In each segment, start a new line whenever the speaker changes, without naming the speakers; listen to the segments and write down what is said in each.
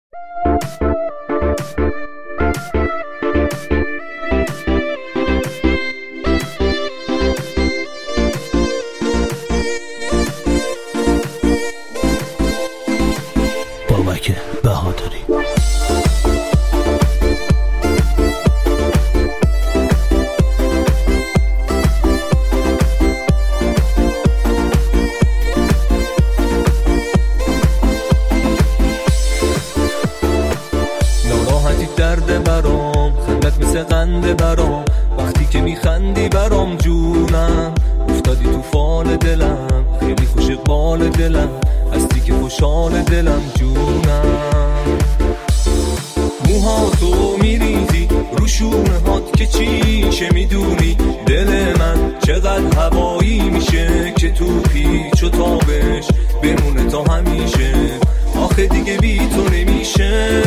بابک بهادری.
ناراحتی درد برام، خندت مثل قنده برام، وقتی که میخندی برام جونم، افتادی تو فال دلم، خیلی خوش اقبال دلم، هستی که خوشحال دلم جونم. موهاتو میریزی رو شونه هات که چیشه میدونی، دل من چقدر هوایی میشه که تو پیچ و تابش بمونه تا همیشه، آخه دیگه بی تو نمیشه.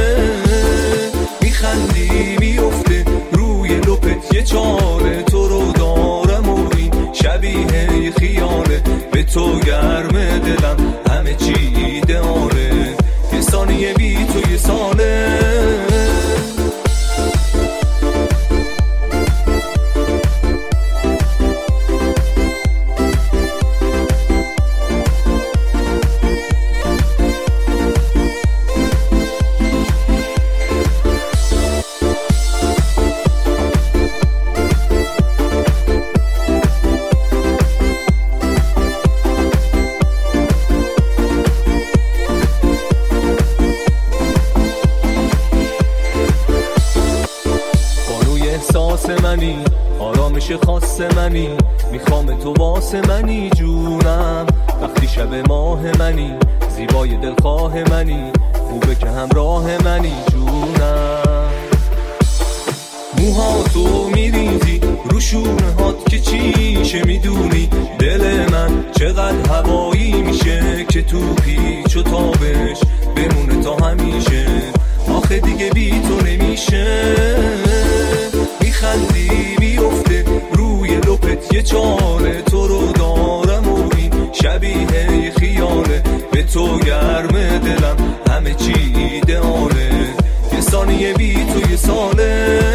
میخندی میفته روی لپت یه چاره، تو رو دارم و این شبیه خیاله، به تو گرم دلم همه چی ایدئاله، یه ثانیه بی تو یه ساله. احساس منی، آرامش خاص منی، میخوام تو واسه منی جونم، وقتی شب ماه منی، زیبای دلخواه منی، خوبه که همراه منی جونم. موهاتو میریزی رو شونه هات که چیشه میدونی، دل من چقدر هوایی میشه که تو پیچ و تابش بمونه تا همیشه، آخه دیگه بی تو نمیشه. میخندی میفته روی لپت یه چاره، تو رو دارم و این شبیه خیاله، به تو گرم دلم همه چی ایدئاله، یه ثانیه بی تو یه ساله.